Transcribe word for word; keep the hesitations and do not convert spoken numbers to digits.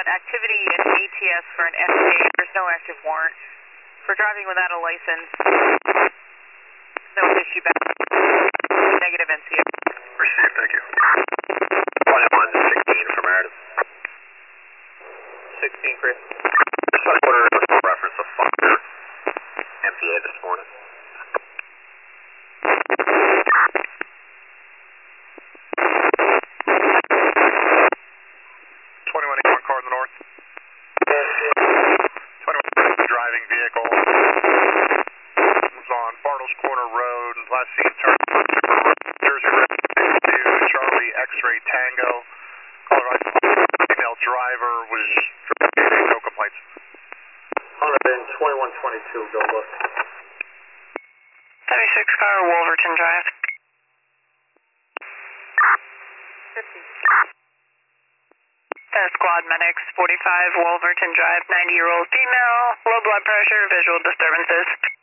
activity in A T S for an F T A. There's no active warrant. For driving without a license, no issue back. Negative N C S. Received, thank you. twenty-one sixteen from Meredith. sixteen, Chris. Just want to order a reference of fire M P A this morning. twenty-one eighty-one car in the north. twenty-one driving vehicle was on Bartles Corner Road, last seen turn Jersey Road to Charlie X-Ray Tango. Colorado female driver was driving, no complaints. one twenty-one twenty-two, go look. seventy-six car, Wolverton Drive. fifty. Uh, squad medics, forty-five Wolverton Drive, ninety year old female, low blood pressure, visual disturbances.